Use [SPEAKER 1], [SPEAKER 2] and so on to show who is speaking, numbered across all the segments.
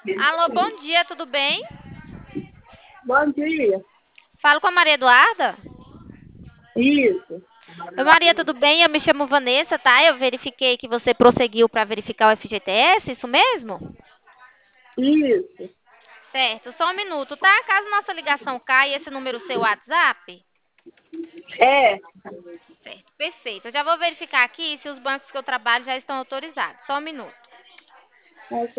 [SPEAKER 1] Alô, bom dia, tudo bem?
[SPEAKER 2] Bom dia.
[SPEAKER 1] Falo com a Maria Eduarda.
[SPEAKER 2] Isso,
[SPEAKER 1] Oi, Maria, tudo bem? Eu me chamo Vanessa, tá? Eu verifiquei que você prosseguiu para verificar o FGTS, isso mesmo?
[SPEAKER 2] isso.
[SPEAKER 1] Certo, só um minuto, tá? Caso nossa ligação caia, esse número seu WhatsApp?
[SPEAKER 2] É,
[SPEAKER 1] Certo, perfeito. Eu já vou verificar aqui se os bancos que eu trabalho já estão autorizados. Só um minuto.
[SPEAKER 2] ok.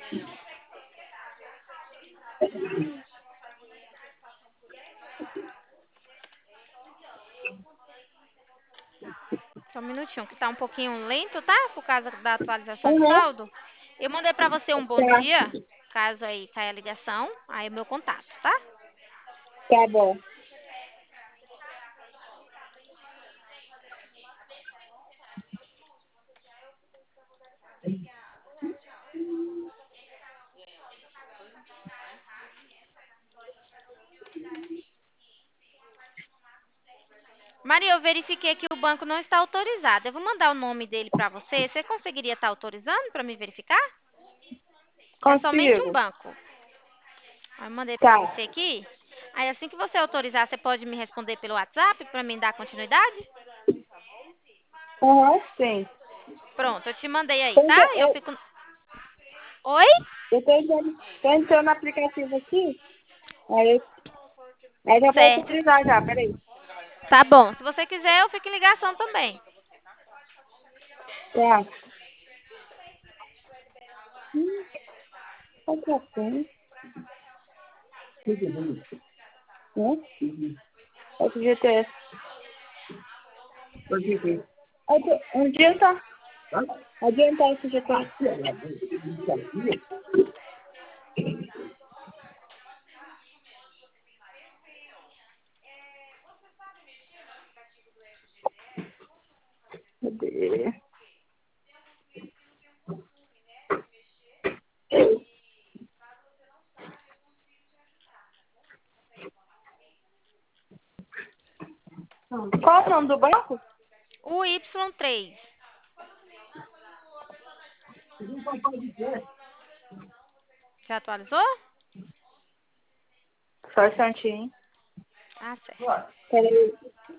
[SPEAKER 1] Só um minutinho, que tá um pouquinho lento, tá? Por causa da atualização de
[SPEAKER 2] Uhum,
[SPEAKER 1] saldo. Eu mandei para você um bom
[SPEAKER 2] tá,
[SPEAKER 1] dia, caso aí caia a ligação. Aí é o meu contato, tá?
[SPEAKER 2] tá bom.
[SPEAKER 1] Maria, eu verifiquei que o banco não está autorizado. Eu vou mandar o nome dele para você. Você conseguiria estar autorizando para me verificar? É somente um
[SPEAKER 2] Consigo.
[SPEAKER 1] banco. Aí eu mandei para
[SPEAKER 2] Tá.
[SPEAKER 1] você aqui. Aí assim que você autorizar, você pode me responder pelo WhatsApp para mim dar continuidade?
[SPEAKER 2] Uhum, sim.
[SPEAKER 1] Pronto, eu te mandei aí, tá?
[SPEAKER 2] Então,
[SPEAKER 1] Eu
[SPEAKER 2] eu,
[SPEAKER 1] fico. Oi?
[SPEAKER 2] eu tô entrando no aplicativo aqui, aí já posso
[SPEAKER 1] Certo.
[SPEAKER 2] utilizar já, peraí.
[SPEAKER 1] Tá bom. Se você quiser, eu fico em ligação também.
[SPEAKER 2] Tá. Qual que é a senha? Né? FGTS. Adianta. Adianta FGTS. Cadê? Qual o nome do banco?
[SPEAKER 1] O Y3. Já atualizou?
[SPEAKER 2] Só um instantinho.
[SPEAKER 1] Ah, certo.
[SPEAKER 2] Peraí.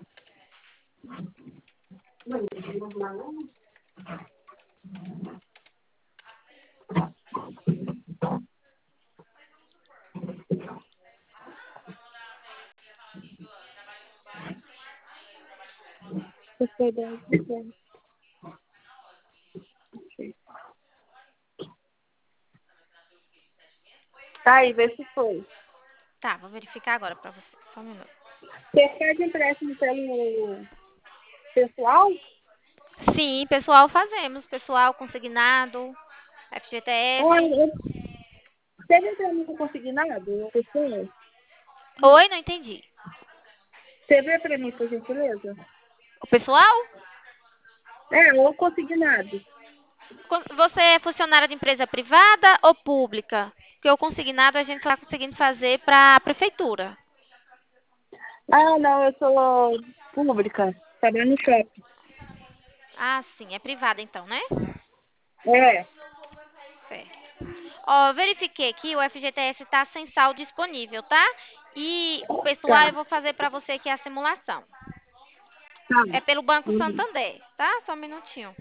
[SPEAKER 2] Tá aí, vê se foi.
[SPEAKER 1] Tá, vou verificar agora para você. Só um minuto.
[SPEAKER 2] Você pede empréstimo pelo pessoal?
[SPEAKER 1] Sim, pessoal, fazemos. Pessoal consignado, FGTS.
[SPEAKER 2] Olha, teve pra mim consignado, pessoal?
[SPEAKER 1] Oi, não entendi.
[SPEAKER 2] Você vê pra mim, por gentileza?
[SPEAKER 1] O pessoal?
[SPEAKER 2] É, ou consignado.
[SPEAKER 1] Você é funcionária de empresa privada ou pública? Porque o consignado a gente está conseguindo fazer para a prefeitura.
[SPEAKER 2] Ah, não, eu sou pública. Trabalho no shopping.
[SPEAKER 1] Ah, sim, é privada então, né?
[SPEAKER 2] É,
[SPEAKER 1] Certo. Ó, verifiquei aqui, o FGTS está sem saldo disponível, tá? E o pessoal eu
[SPEAKER 2] tá.
[SPEAKER 1] vou fazer para você aqui a simulação.
[SPEAKER 2] Tá.
[SPEAKER 1] É pelo Banco
[SPEAKER 2] Uhum.
[SPEAKER 1] Santander, tá? Só um minutinho.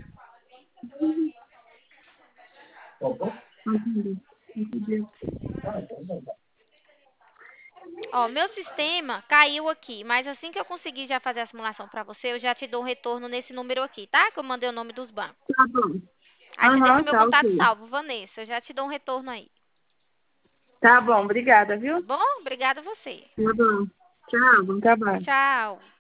[SPEAKER 2] Entendi.
[SPEAKER 1] Ó, meu sistema caiu aqui, mas assim que eu conseguir já fazer a simulação para você, eu já te dou um retorno nesse número aqui, tá? Que eu mandei o nome dos bancos.
[SPEAKER 2] Tá bom.
[SPEAKER 1] Aí você deixa
[SPEAKER 2] Aham,
[SPEAKER 1] meu
[SPEAKER 2] tá
[SPEAKER 1] contato
[SPEAKER 2] ok.
[SPEAKER 1] salvo, Vanessa. Eu já te dou um retorno aí.
[SPEAKER 2] Tá bom, obrigada,
[SPEAKER 1] Tá
[SPEAKER 2] viu?
[SPEAKER 1] bom? Obrigada a você.
[SPEAKER 2] Tá bom. Tchau, bom trabalho.
[SPEAKER 1] Tchau.